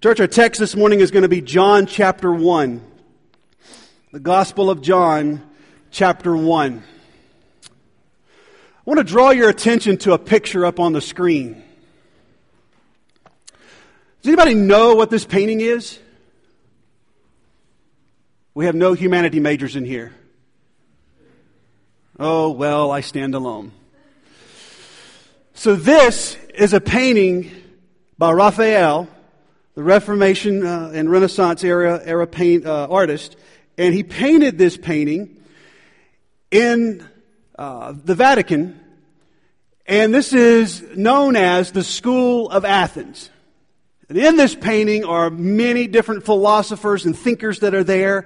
Church, our text this morning is going to be John chapter 1. The Gospel of John chapter 1. I want to draw your attention to a picture up on the screen. Does anybody know what this painting is? We have no humanity majors in here. Oh, well, I stand alone. So this is a painting by Raphael, the Reformation and Renaissance era paint artist, and he painted this painting in the Vatican, and this is known as the School of Athens. And in this painting are many different philosophers and thinkers that are there,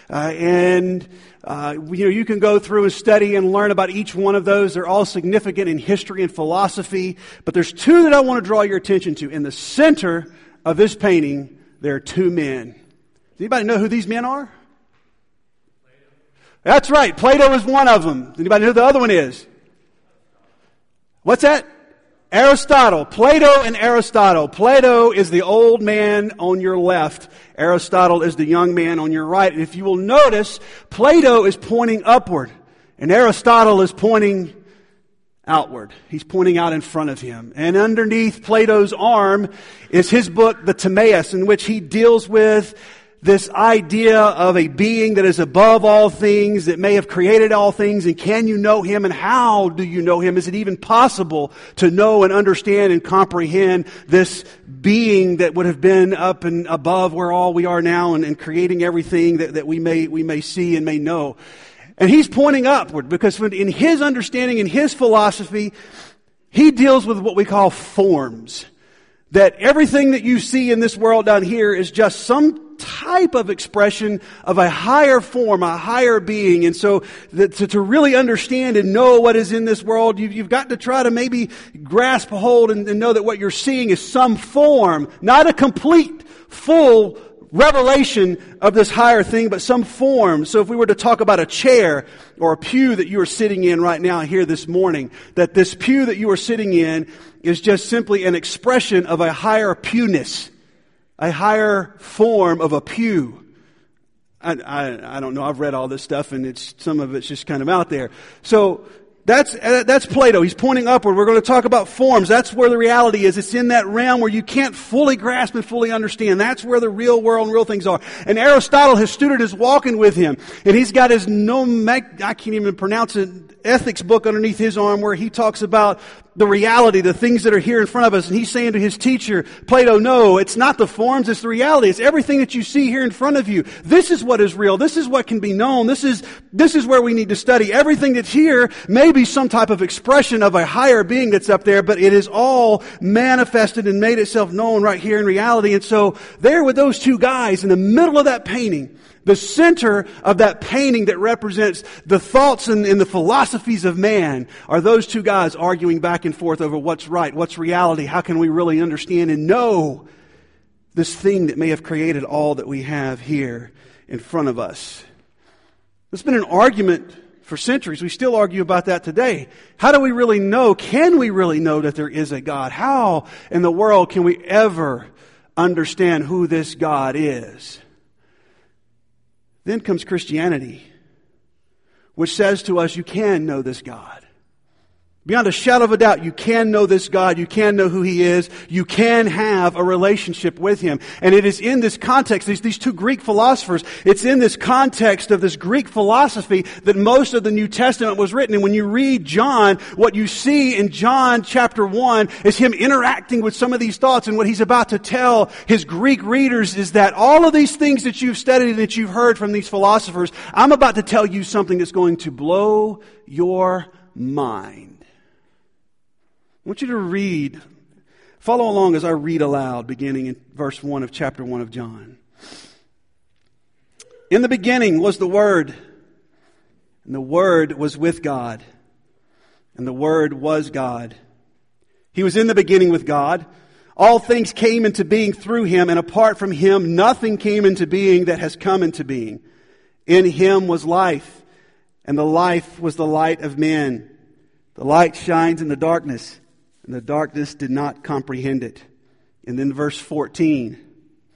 you can go through and study and learn about each one of those. They're all significant in history and philosophy, but there's two that I want to draw your attention to. In the center of this painting, there are two men. Does anybody know who these men are? Plato. That's right. Plato is one of them. Does anybody know who the other one is? What's that? Aristotle. Plato and Aristotle. Plato is the old man on your left. Aristotle is the young man on your right. And if you will notice, Plato is pointing upward and Aristotle is pointing outward. He's pointing out in front of him. And underneath Plato's arm is his book, the Timaeus, in which he deals with this idea of a being that is above all things, that may have created all things, and can you know him, and how do you know him? Is it even possible to know and understand and comprehend this being that would have been up and above where all we are now and creating everything that we may see and may know? And he's pointing upward because in his understanding, in his philosophy, he deals with what we call forms. That everything that you see in this world down here is just some type of expression of a higher form, a higher being. And so to really understand and know what is in this world, you've got to try to maybe grasp a hold and know that what you're seeing is some form, not a complete, full revelation of this higher thing, but some form. So if we were to talk about a chair or a pew that you are sitting in right now here this morning, that this pew that you are sitting in is just simply an expression of a higher pewness, a higher form of a pew. I don't know. I've read all this stuff, and some of it's just kind of out there. So that's Plato. He's pointing upward. We're going to talk about forms. That's where the reality is. It's in that realm where you can't fully grasp and fully understand. That's where the real world and real things are. And Aristotle, his student, is walking with him. And he's got his I can't even pronounce it, ethics book underneath his arm where he talks about the reality, the things that are here in front of us. And he's saying to his teacher, Plato, no, it's not the forms, it's the reality. It's everything that you see here in front of you. This is what is real. This is what can be known. This is where we need to study. Everything that's here may be some type of expression of a higher being that's up there, but it is all manifested and made itself known right here in reality. And so there with those two guys in the middle of that painting, the center of that painting that represents the thoughts and the philosophies of man are those two guys arguing back and forth over what's right, what's reality, how can we really understand and know this thing that may have created all that we have here in front of us. It's been an argument for centuries. We still argue about that today. How do we really know? Can we really know that there is a God? How in the world can we ever understand who this God is? Then comes Christianity, which says to us, you can know this God. Beyond a shadow of a doubt, you can know this God. You can know who He is. You can have a relationship with Him. And it is in this context, these two Greek philosophers, it's in this context of this Greek philosophy that most of the New Testament was written. And when you read John, what you see in John chapter 1 is him interacting with some of these thoughts. And what he's about to tell his Greek readers is that all of these things that you've studied and that you've heard from these philosophers, I'm about to tell you something that's going to blow your mind. I want you to follow along as I read aloud, beginning in verse 1 of chapter 1 of John. In the beginning was the Word, and the Word was with God, and the Word was God. He was in the beginning with God. All things came into being through Him, and apart from Him, nothing came into being that has come into being. In Him was life, and the life was the light of men. The light shines in the darkness, and the darkness did not comprehend it. And then verse 14.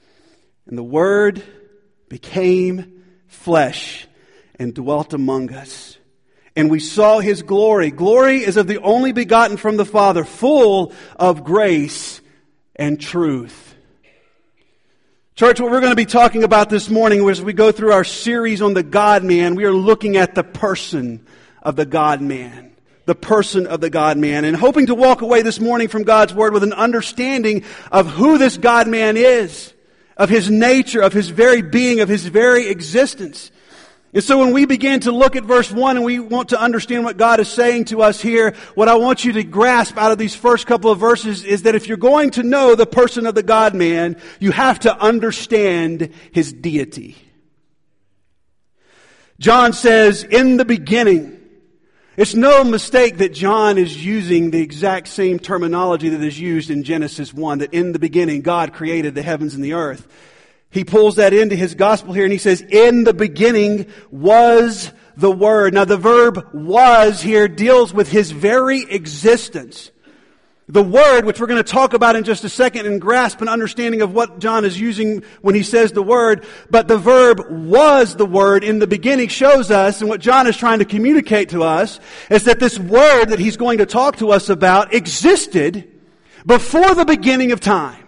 And the Word became flesh and dwelt among us. And we saw His glory. Glory is of the only begotten from the Father, full of grace and truth. Church, what we're going to be talking about this morning as we go through our series on the God-man, we are looking at the person of the God-man. The person of the God-man. And hoping to walk away this morning from God's Word with an understanding of who this God-man is, of His nature, of His very being, of His very existence. And so when we begin to look at verse 1 and we want to understand what God is saying to us here, what I want you to grasp out of these first couple of verses is that if you're going to know the person of the God-man, you have to understand His deity. John says, in the beginning. It's no mistake that John is using the exact same terminology that is used in Genesis 1, that in the beginning God created the heavens and the earth. He pulls that into his gospel here and he says, in the beginning was the Word. Now the verb was here deals with His very existence. The Word, which we're going to talk about in just a second and grasp an understanding of what John is using when he says the Word, but the verb was the Word in the beginning shows us, and what John is trying to communicate to us, is that this Word that he's going to talk to us about existed before the beginning of time.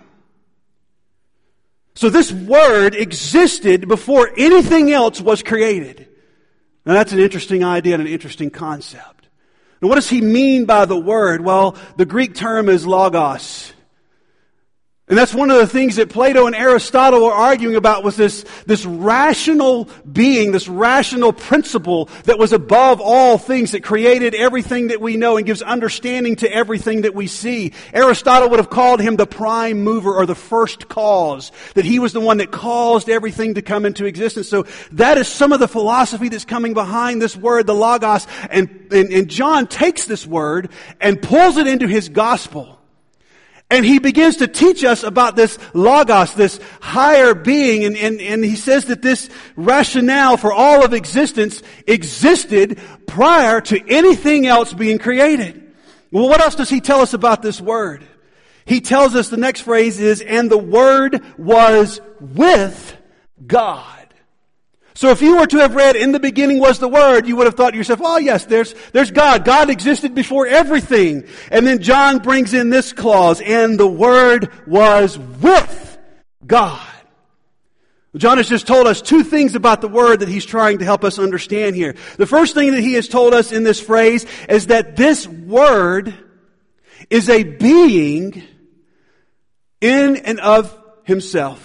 So this Word existed before anything else was created. Now that's an interesting idea and an interesting concept. Now what does he mean by the Word? Well, the Greek term is logos. And that's one of the things that Plato and Aristotle were arguing about, was this rational being, this rational principle that was above all things, that created everything that we know and gives understanding to everything that we see. Aristotle would have called him the prime mover or the first cause, that he was the one that caused everything to come into existence. So that is some of the philosophy that's coming behind this word, the logos. And John takes this word and pulls it into his gospel. And he begins to teach us about this logos, this higher being. And he says that this rationale for all of existence existed prior to anything else being created. Well, what else does he tell us about this Word? He tells us the next phrase is, and the Word was with God. So if you were to have read, in the beginning was the Word, you would have thought to yourself, oh yes, there's God. God existed before everything. And then John brings in this clause, and the Word was with God. John has just told us two things about the Word that he's trying to help us understand here. The first thing that he has told us in this phrase is that this Word is a being in and of Himself.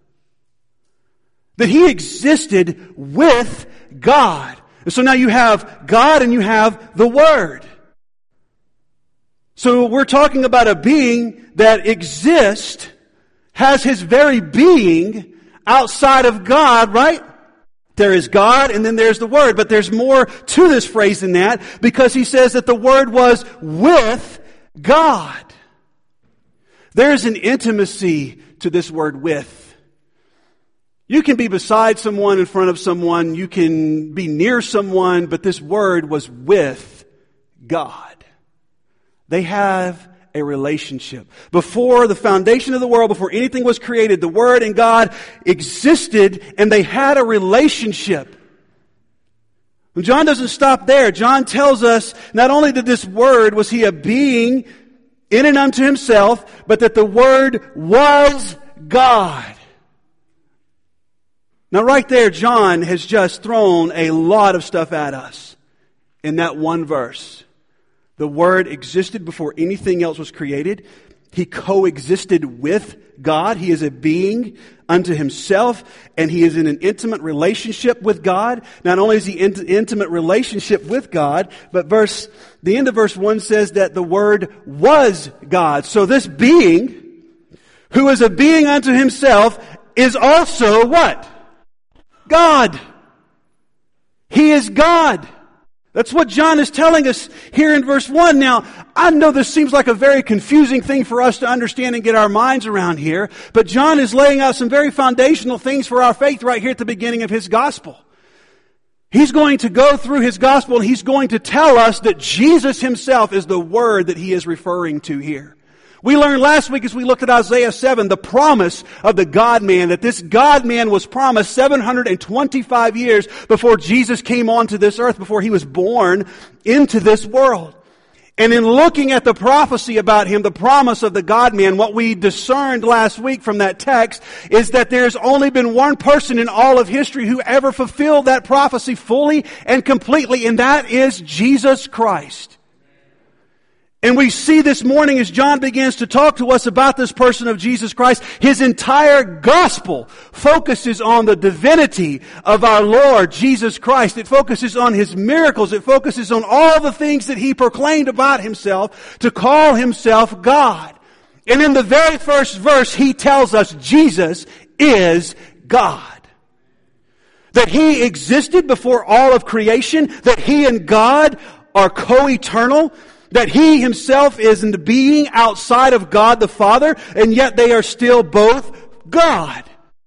That He existed with God. And so now you have God and you have the Word. So we're talking about a being that exists, has his very being outside of God, right? There is God and then there's the Word. But there's more to this phrase than that, because he says that the Word was with God. There's an intimacy to this word with. You can be beside someone, in front of someone, you can be near someone, but this Word was with God. They have a relationship. Before the foundation of the world, before anything was created, the Word and God existed and they had a relationship. And John doesn't stop there. John tells us not only that this Word, was He a being in and unto Himself, but that the Word was God. Now right there, John has just thrown a lot of stuff at us in that one verse. The Word existed before anything else was created. He coexisted with God. He is a being unto Himself, and He is in an intimate relationship with God. Not only is He in intimate relationship with God, but the end of verse 1 says that the Word was God. So this being, who is a being unto Himself, is also what? God. He is God. That's what John is telling us here in verse 1. Now, I know this seems like a very confusing thing for us to understand and get our minds around here, but John is laying out some very foundational things for our faith right here at the beginning of his gospel. He's going to go through his gospel and he's going to tell us that Jesus Himself is the Word that he is referring to here. We learned last week as we looked at Isaiah 7, the promise of the God-man, that this God-man was promised 725 years before Jesus came onto this earth, before He was born into this world. And in looking at the prophecy about Him, the promise of the God-man, what we discerned last week from that text is that there's only been one person in all of history who ever fulfilled that prophecy fully and completely, and that is Jesus Christ. And we see this morning as John begins to talk to us about this person of Jesus Christ, his entire gospel focuses on the divinity of our Lord Jesus Christ. It focuses on His miracles. It focuses on all the things that He proclaimed about Himself to call Himself God. And in the very first verse, He tells us Jesus is God. That He existed before all of creation, that He and God are co-eternal, that He Himself is in the being outside of God the Father, and yet they are still both God.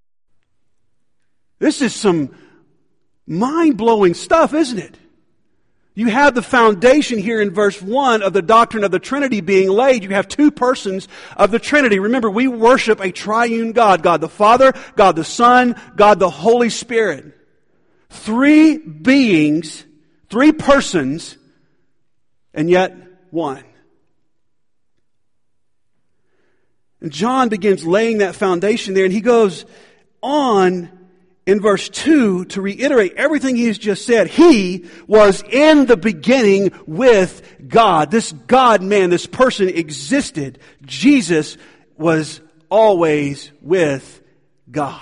This is some mind-blowing stuff, isn't it? You have the foundation here in verse 1 of the doctrine of the Trinity being laid. You have two persons of the Trinity. Remember, we worship a triune God. God the Father, God the Son, God the Holy Spirit. Three beings, three persons, and yet one. And John begins laying that foundation there, and he goes on in verse 2 to reiterate everything he has just said. He was in the beginning with God. This God-man, this person existed. Jesus was always with God.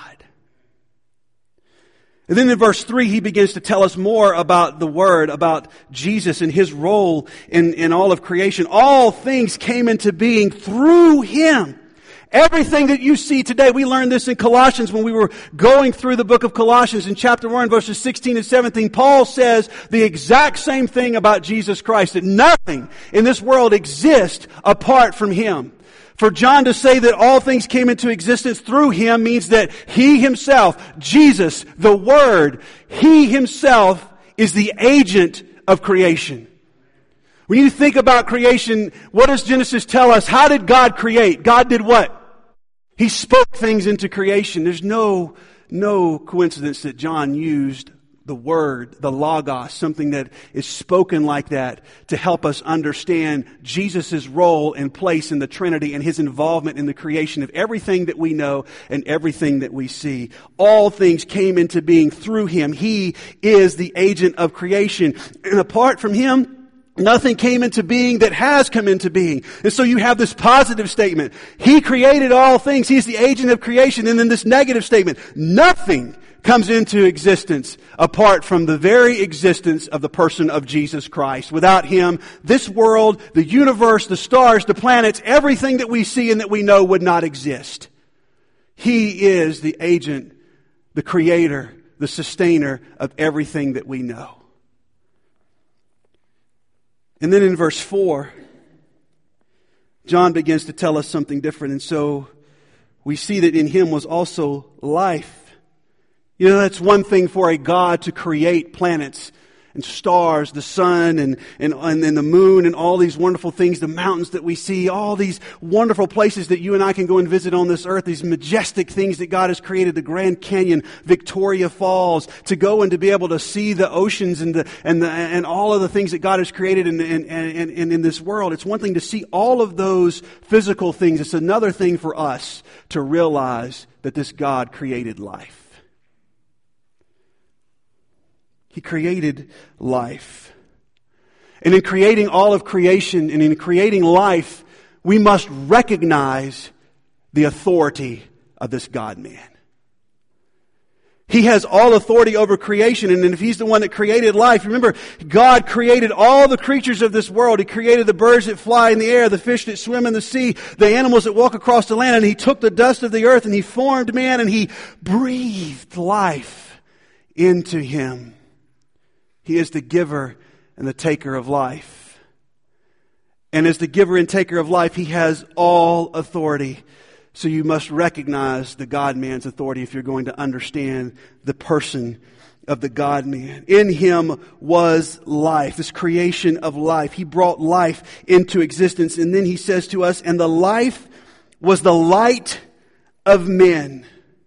And then in verse 3, he begins to tell us more about the Word, about Jesus and His role in all of creation. All things came into being through Him. Everything that you see today, we learned this in Colossians when we were going through the book of Colossians in chapter 1, verses 16 and 17. Paul says the exact same thing about Jesus Christ, that nothing in this world exists apart from Him. For John to say that all things came into existence through Him means that He Himself, Jesus, the Word, He Himself is the agent of creation. When you think about creation, what does Genesis tell us? How did God create? God did what? He spoke things into creation. There's no coincidence that John used the Word, the Logos, something that is spoken like that to help us understand Jesus' role and place in the Trinity and His involvement in the creation of everything that we know and everything that we see. All things came into being through Him. He is the agent of creation. And apart from Him, nothing came into being that has come into being. And so you have this positive statement. He created all things. He's the agent of creation. And then this negative statement. Nothing comes into existence apart from the very existence of the person of Jesus Christ. Without Him, this world, the universe, the stars, the planets, everything that we see and that we know would not exist. He is the agent, the creator, the sustainer of everything that we know. And then in verse 4, John begins to tell us something different. And so we see that in Him was also life. You know, that's one thing for a God to create planets and stars, the sun and the moon and all these wonderful things, the mountains that we see, all these wonderful places that you and I can go and visit on this earth, these majestic things that God has created, the Grand Canyon, Victoria Falls, to go and to be able to see the oceans and all of the things that God has created in this world. It's one thing to see all of those physical things. It's another thing for us to realize that this God created life. He created life. And in creating all of creation and in creating life, we must recognize the authority of this God-man. He has all authority over creation, and if He's the one that created life, remember, God created all the creatures of this world. He created the birds that fly in the air, the fish that swim in the sea, the animals that walk across the land, and He took the dust of the earth and He formed man and He breathed life into him. He is the giver and the taker of life. And as the giver and taker of life, He has all authority. So you must recognize the God-man's authority if you're going to understand the person of the God-man. In him was life, this creation of life. He brought life into existence. And then he says to us, and the life was the light of men.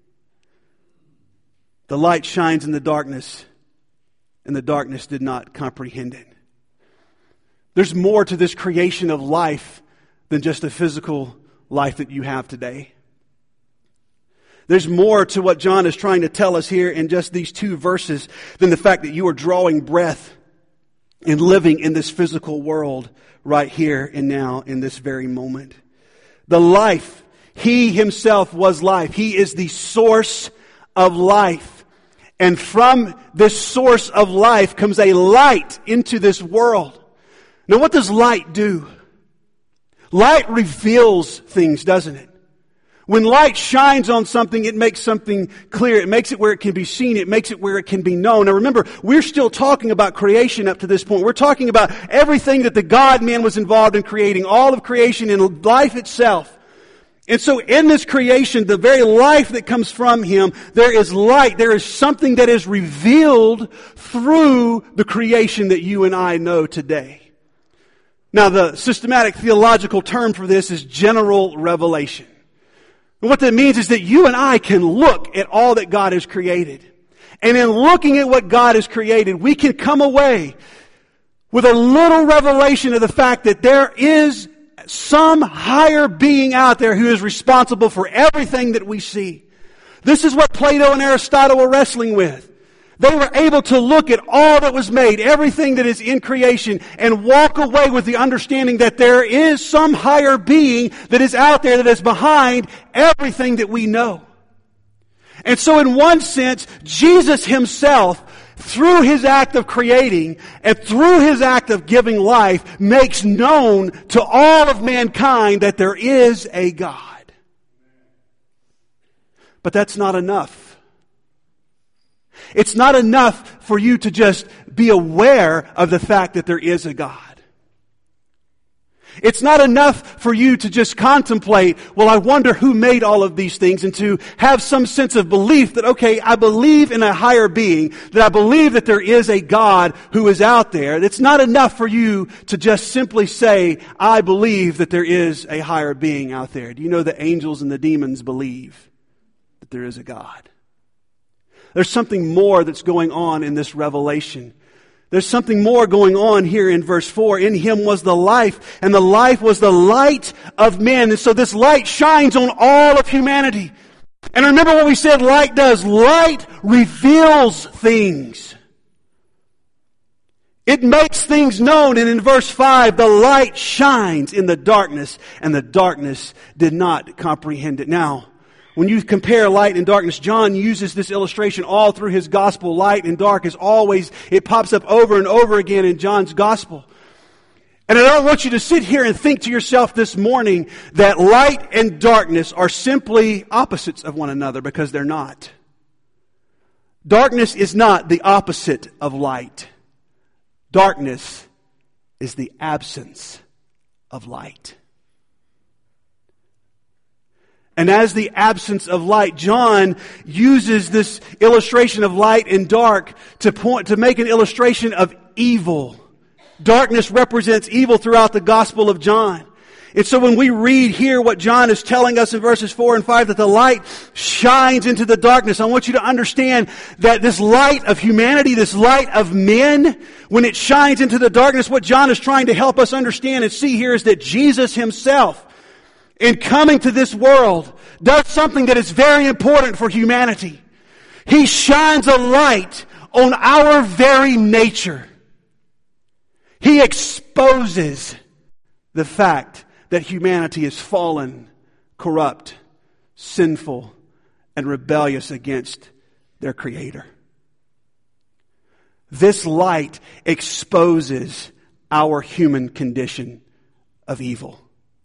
The light shines in the darkness, and the darkness did not comprehend it. There's more to this creation of life than just a physical life that you have today. There's more to what John is trying to tell us here in just these 2 verses than the fact that you are drawing breath and living in this physical world right here and now in this very moment. The life, He Himself was life. He is the source of life. And from this source of life comes a light into this world. Now, what does light do? Light reveals things, doesn't it? When light shines on something, it makes something clear. It makes it where it can be seen. It makes it where it can be known. Now remember, we're still talking about creation up to this point. We're talking about everything that the God-man was involved in creating, all of creation and life itself. And so in this creation, the very life that comes from Him, there is light. There is something that is revealed through the creation that you and I know today. Now the systematic theological term for this is general revelation. And what that means is that you and I can look at all that God has created. And in looking at what God has created, we can come away with a little revelation of the fact that there is some higher being out there who is responsible for everything that we see. This is what Plato and Aristotle were wrestling with. They were able to look at all that was made, everything that is in creation, and walk away with the understanding that there is some higher being that is out there that is behind everything that we know. And so in one sense, Jesus Himself, through His act of creating and through His act of giving life, makes known to all of mankind that there is a God. But that's not enough. It's not enough for you to just be aware of the fact that there is a God. It's not enough for you to just contemplate, well, I wonder who made all of these things, and to have some sense of belief that, okay, I believe in a higher being, that I believe that there is a God who is out there. It's not enough for you to just simply say, I believe that there is a higher being out there. Do you know the angels and the demons believe that there is a God? There's something more that's going on in this revelation. There's something more going on here in verse 4. In Him was the life, and the life was the light of men. And so this light shines on all of humanity. And remember what we said light does. Light reveals things. It makes things known. And in verse 5, the light shines in the darkness, and the darkness did not comprehend it. Now, when you compare light and darkness, John uses this illustration all through his gospel. Light and dark is always, it pops up over and over again in John's gospel. And I don't want you to sit here and think to yourself this morning that light and darkness are simply opposites of one another, because they're not. Darkness is not the opposite of light. Darkness is the absence of light. And as the absence of light, John uses this illustration of light and dark to make an illustration of evil. Darkness represents evil throughout the Gospel of John. And so when we read here what John is telling us in verses 4 and 5, that the light shines into the darkness, I want you to understand that this light of humanity, this light of men, when it shines into the darkness, what John is trying to help us understand and see here is that Jesus Himself, in coming to this world, does something that is very important for humanity. He shines a light on our very nature. He exposes the fact that humanity is fallen, corrupt, sinful, and rebellious against their Creator. This light exposes our human condition of evil.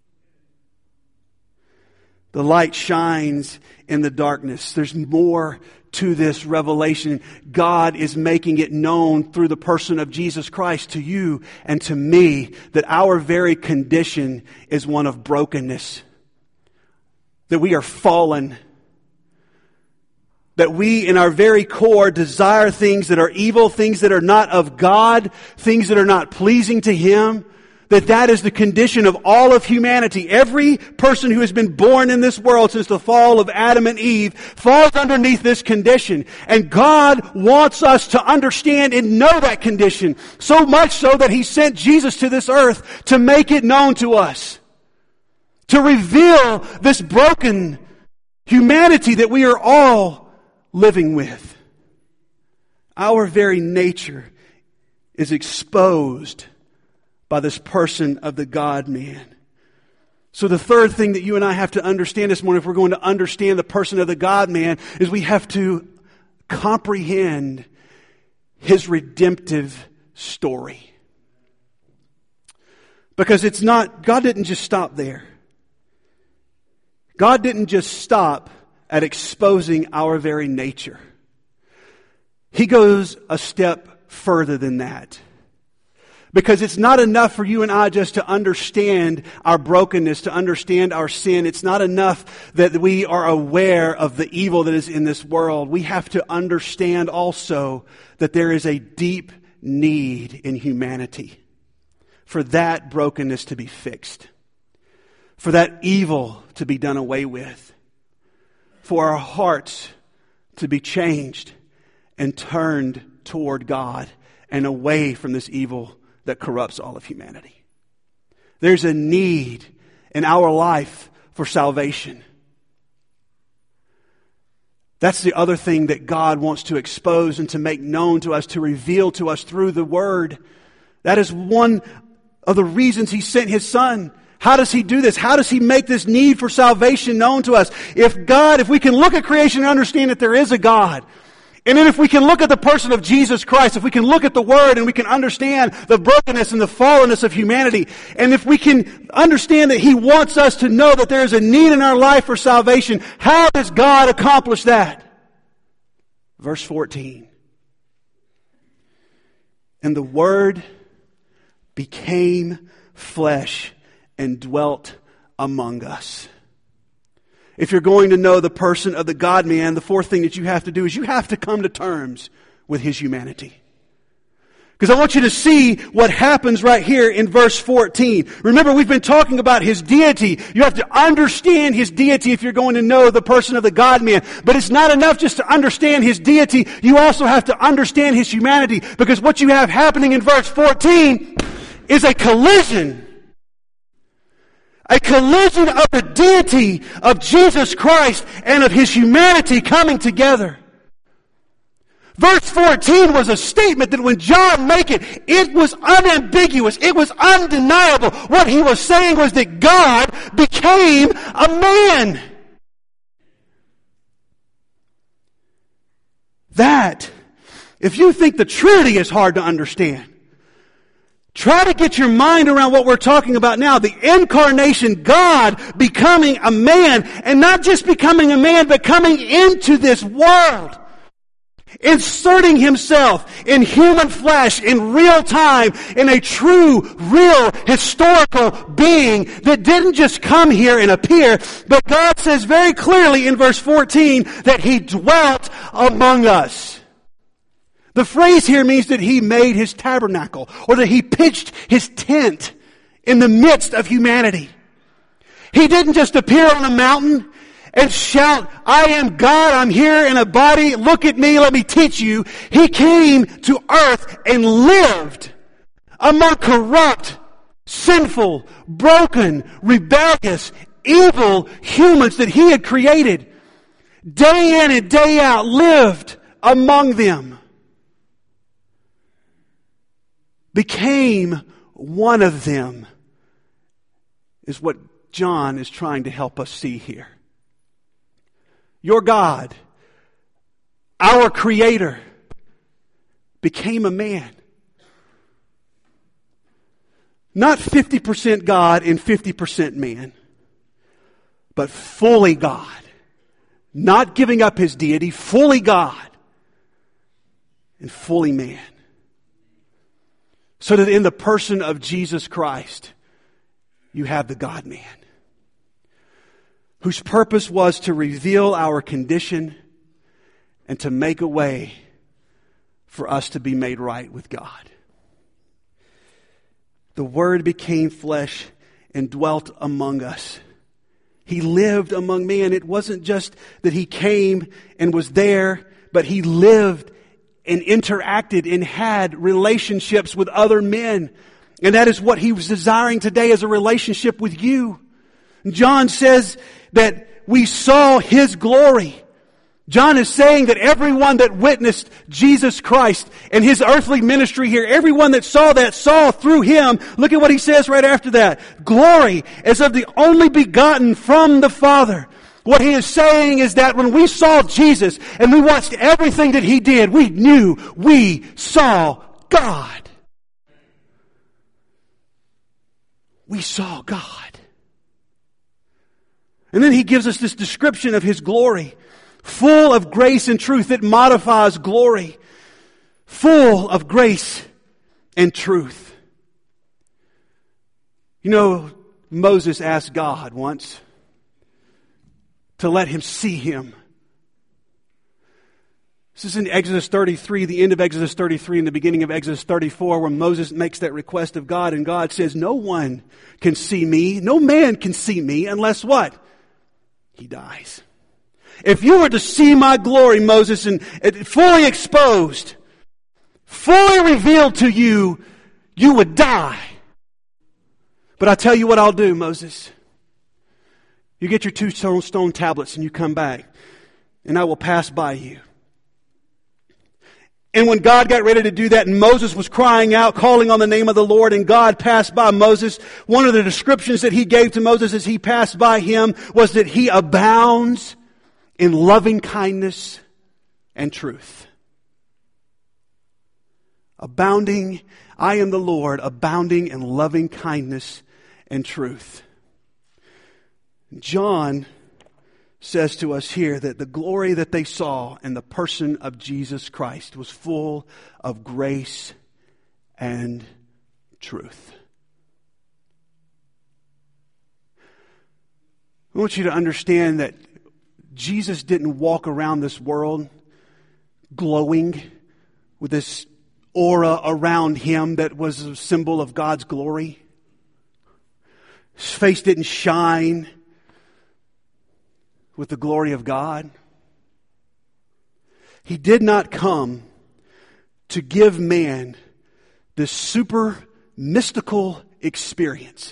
The light shines in the darkness. There's more to this revelation. God is making it known through the person of Jesus Christ to you and to me that our very condition is one of brokenness. That we are fallen. that we in our very core desire things that are evil, things that are not of God, things that are not pleasing to Him, that is the condition of all of humanity. Every person who has been born in this world since the fall of Adam and Eve falls underneath this condition. And God wants us to understand and know that condition, so much so that He sent Jesus to this earth to make it known to us, to reveal this broken humanity that we are all living with. Our very nature is exposed by this person of the God-man. So the third thing that you and I have to understand this morning, if we're going to understand the person of the God-man, is we have to comprehend His redemptive story. Because it's not, God didn't just stop there. God didn't just stop at exposing our very nature. He goes a step further than that. Because it's not enough for you and I just to understand our brokenness, to understand our sin. It's not enough that we are aware of the evil that is in this world. We have to understand also that there is a deep need in humanity for that brokenness to be fixed, for that evil to be done away with, for our hearts to be changed and turned toward God and away from this evil that corrupts all of humanity. There's a need in our life for salvation. That's the other thing that God wants to expose and to make known to us, to reveal to us through the Word. That is one of the reasons He sent His Son. How does He do this? How does He make this need for salvation known to us? If we can look at creation and understand that there is a God, and then if we can look at the person of Jesus Christ, if we can look at the Word and we can understand the brokenness and the fallenness of humanity, and if we can understand that He wants us to know that there is a need in our life for salvation, how does God accomplish that? Verse 14. And the Word became flesh and dwelt among us. If you're going to know the person of the God-man, the fourth thing that you have to do is you have to come to terms with His humanity. Because I want you to see what happens right here in verse 14. Remember, we've been talking about His deity. You have to understand His deity if you're going to know the person of the God-man. But it's not enough just to understand His deity. You also have to understand His humanity. Because what you have happening in verse 14 is a collision. A collision of the deity of Jesus Christ and of His humanity coming together. Verse 14 was a statement that when John made it was unambiguous. It was undeniable. What he was saying was that God became a man. That, if you think the Trinity is hard to understand, try to get your mind around what we're talking about now. The incarnation, God becoming a man, and not just becoming a man, but coming into this world. Inserting Himself in human flesh in real time, in a true, real, historical being that didn't just come here and appear, but God says very clearly in verse 14 that He dwelt among us. The phrase here means that He made His tabernacle, or that He pitched His tent in the midst of humanity. He didn't just appear on a mountain and shout, "I am God, I'm here in a body, look at me, let me teach you." He came to earth and lived among corrupt, sinful, broken, rebellious, evil humans that He had created. Day in and day out lived among them. Became one of them, is what John is trying to help us see here. Your God, our Creator, became a man. Not 50% God and 50% man, but fully God. Not giving up His deity, fully God and fully man. So that in the person of Jesus Christ, you have the God-man, whose purpose was to reveal our condition and to make a way for us to be made right with God. The Word became flesh and dwelt among us. He lived among men. It wasn't just that He came and was there, but He lived and interacted and had relationships with other men. And that is what He was desiring today, as a relationship with you. John says that we saw His glory. John is saying that everyone that witnessed Jesus Christ and His earthly ministry here, everyone that saw through Him. Look at what he says right after that. Glory as of the only begotten from the Father. What he is saying is that when we saw Jesus and we watched everything that He did, we knew we saw God. We saw God. And then he gives us this description of His glory. Full of grace and truth. It modifies glory. Full of grace and truth. You know, Moses asked God once to let him see Him. This is in Exodus 33, the end of Exodus 33 and the beginning of Exodus 34, where Moses makes that request of God, and God says, no one can see me, no man can see me unless what? He dies. If you were to see my glory, Moses, and fully exposed, fully revealed to you, you would die. But I tell you what I'll do, Moses. You get your 2 stone tablets and you come back, and I will pass by you. And when God got ready to do that, and Moses was crying out, calling on the name of the Lord, and God passed by Moses, one of the descriptions that He gave to Moses as He passed by him was that he abounds in loving kindness and truth. Abounding, I am the Lord, abounding in loving kindness and truth. John says to us here that the glory that they saw in the person of Jesus Christ was full of grace and truth. I want you to understand that Jesus didn't walk around this world glowing with this aura around Him that was a symbol of God's glory. His face didn't shine with the glory of God. He did not come to give man this super mystical experience.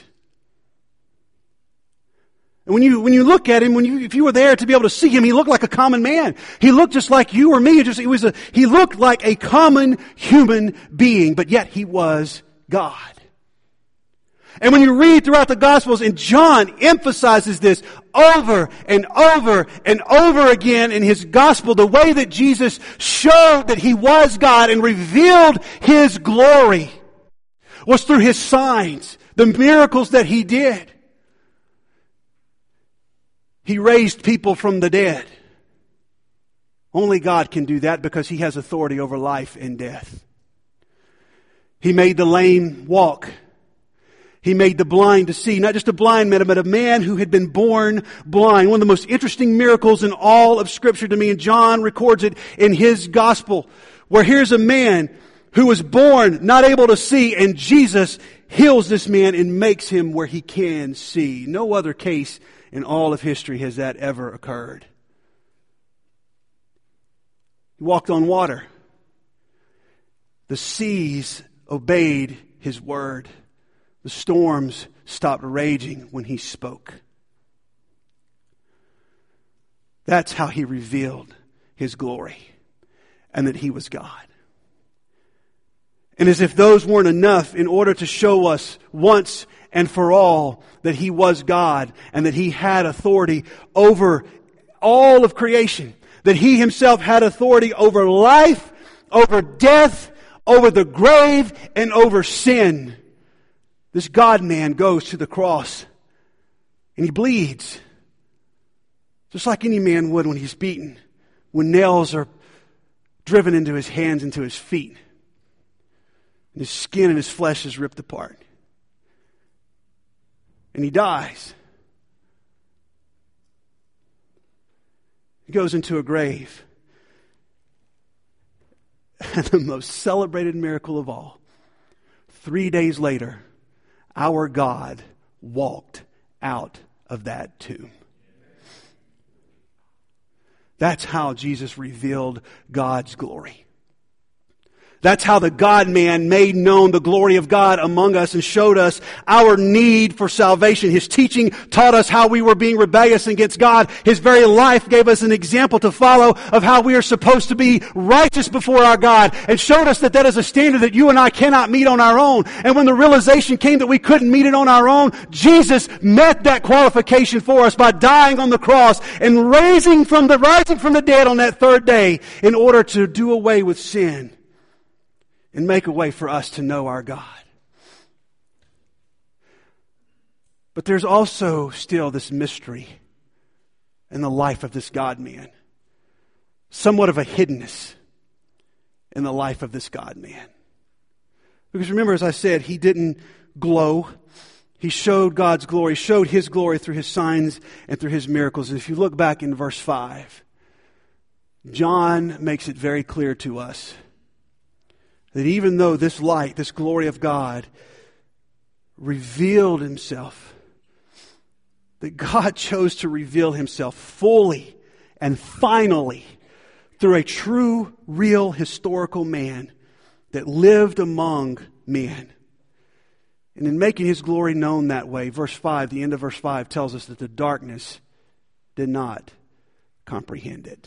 And when you look at Him, if you were there to be able to see Him, He looked like a common man. He looked just like you or me. He looked like a common human being, but yet He was God. And when you read throughout the Gospels, and John emphasizes this over and over and over again in his Gospel, the way that Jesus showed that He was God and revealed His glory was through His signs, the miracles that He did. He raised people from the dead. Only God can do that because He has authority over life and death. He made the lame walk. He made the blind to see. Not just a blind man, but a man who had been born blind. One of the most interesting miracles in all of Scripture to me. And John records it in his Gospel. Where here's a man who was born not able to see, and Jesus heals this man and makes him where he can see. No other case in all of history has that ever occurred. He walked on water. The seas obeyed His word. The storms stopped raging when He spoke. That's how He revealed His glory and that He was God. And as if those weren't enough, in order to show us once and for all that He was God and that He had authority over all of creation, that He Himself had authority over life, over death, over the grave, and over sin. This God-man goes to the cross and He bleeds. Just like any man would when he's beaten, when nails are driven into his hands, into his feet. And his skin and his flesh is ripped apart. And He dies. He goes into a grave. And the most celebrated miracle of all, 3 days later, our God walked out of that tomb. That's how Jesus revealed God's glory. That's how the God-man made known the glory of God among us and showed us our need for salvation. His teaching taught us how we were being rebellious against God. His very life gave us an example to follow of how we are supposed to be righteous before our God, and showed us that that is a standard that you and I cannot meet on our own. And when the realization came that we couldn't meet it on our own, Jesus met that qualification for us by dying on the cross and rising from the dead on that third day in order to do away with sin and make a way for us to know our God. But there's also still this mystery in the life of this God-man. Somewhat of a hiddenness in the life of this God-man. Because remember, as I said, he didn't glow. He showed God's glory, showed His glory through His signs and through His miracles. And if you look back in verse 5, John makes it very clear to us that even though this light, this glory of God, revealed Himself, that God chose to reveal Himself fully and finally through a true, real, historical man that lived among men. And in making His glory known that way, verse 5, the end of verse 5 tells us that the darkness did not comprehend it.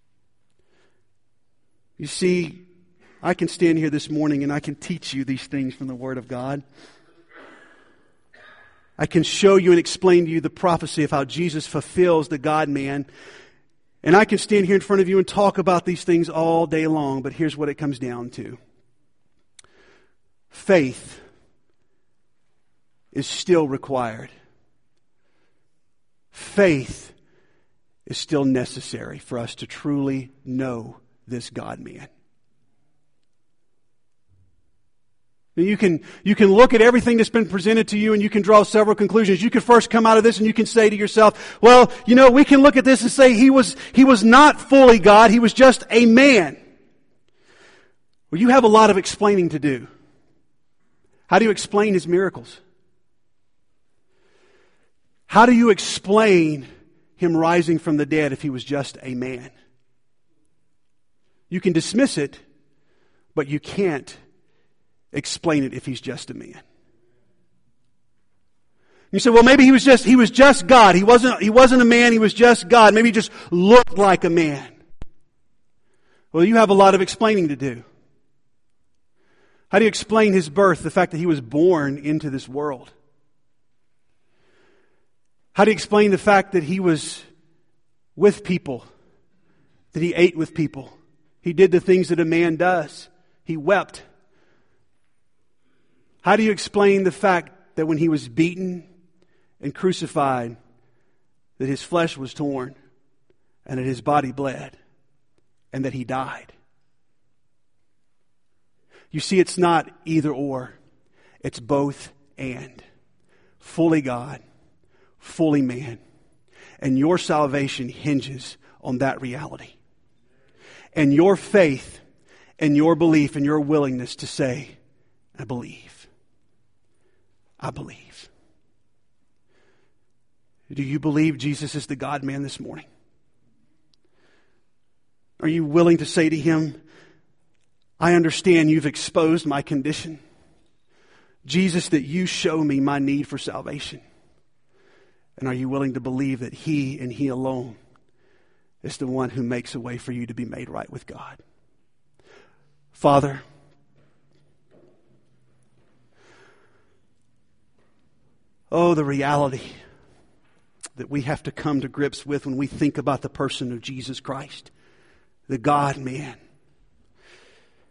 You see, I can stand here this morning and I can teach you these things from the Word of God. I can show you and explain to you the prophecy of how Jesus fulfills the God-man. And I can stand here in front of you and talk about these things all day long, but here's what it comes down to. Faith is still required. Faith is still necessary for us to truly know this God-man. You can look at everything that's been presented to you and you can draw several conclusions. You can first come out of this and you can say to yourself, well, we can look at this and say he was not fully God, He was just a man. Well, you have a lot of explaining to do. How do you explain His miracles? How do you explain Him rising from the dead if He was just a man? You can dismiss it, but you can't explain it if He's just a man. You say, well, maybe he was just God. He wasn't a man, He was just God. Maybe He just looked like a man. Well, you have a lot of explaining to do. How do you explain His birth, the fact that He was born into this world? How do you explain the fact that He was with people, that He ate with people? He did the things that a man does. He wept. How do you explain the fact that when He was beaten and crucified, that His flesh was torn and that His body bled and that He died? You see, it's not either or. It's both and. Fully God, fully man. And your salvation hinges on that reality. And your faith and your belief and your willingness to say, I believe. I believe. Do you believe Jesus is the God-man this morning? Are you willing to say to Him, I understand you've exposed my condition. Jesus, that you show me my need for salvation. And are you willing to believe that He and He alone is the one who makes a way for you to be made right with God? Father, oh, the reality that we have to come to grips with when we think about the person of Jesus Christ, the God-man.